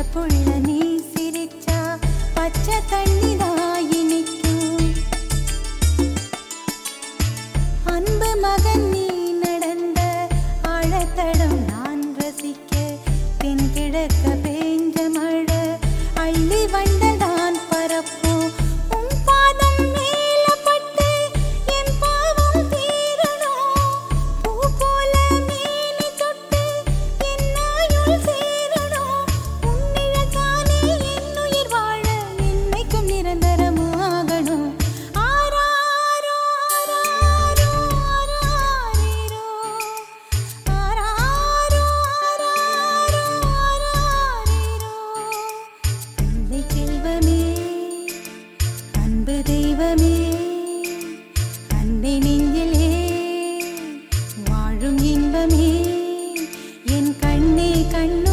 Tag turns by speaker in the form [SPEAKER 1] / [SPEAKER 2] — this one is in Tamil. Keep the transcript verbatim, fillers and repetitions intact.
[SPEAKER 1] புள்ள நீ சிரிச்சா பச்சை தண்ணிதான் இனிக்கும். அன்பு மகன் நீ நடந்த ஆழத்தடம் நான் ரசிக்க தென்கிழக்க பேஞ்ச மழை அள்ளி வண்டதான் பரப்போம். உன் பாதம் மேல பட்டு என் பாவம் தீரணும். பூ போல மேனி தொட்டு என் ஆயுள் சேரணும். உன்னிழல் தானே என் உயிர் வாழ என்னைக்கும் நிரந்தரமாகணும். ஆராரோ ஆராரோ ஆராரிரோ ஆராரோ ஆராரோ ஆராரிரோ. தந்தை செல்வமே அன்பு தெய்வமே அன்னை நெஞ்சிலே வாழும் இன்பமே என் கண்ணே கண்ணு